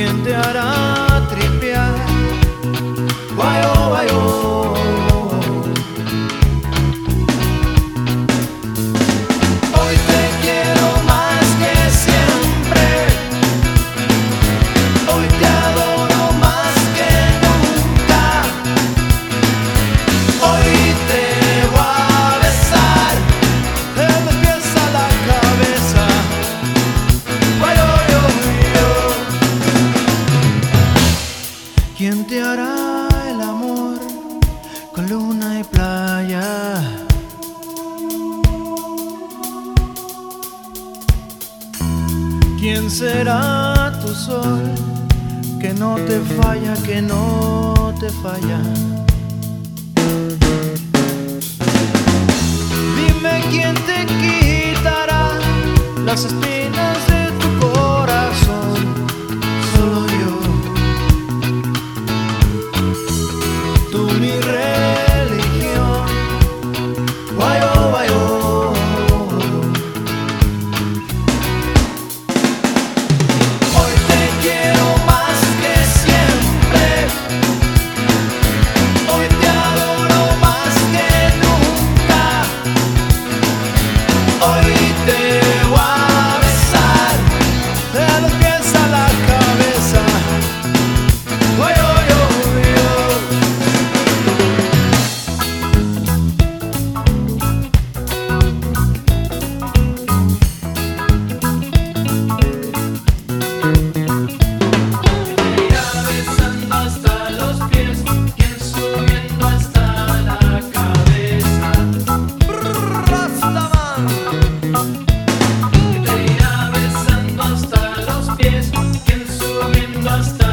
¿Quién te hará tripear? Guayo, guayo. Hoy te quiero más que siempre. Hoy te adoro más que nunca. Hoy te voy a besar de los pies a la cabeza. Guayo, yo, yo. ¿Quién te hará el amor con luna y playa? ¿Quién será tu sol que no te falla, que no te falla? Dime quién te quitará las espinas de tu corazón. Solo yo. Tú mi religión. Guayo, guayo. Hoy te quiero más que siempre. Hoy te adoro más que nunca. Hoy te voy a besar de los pies a la cabeza. Guayo, yo, yo. Besando hasta los pies, quien subiendo hasta la cabeza. Rastaman. Que te irá besando hasta los pies, quien subiendo hasta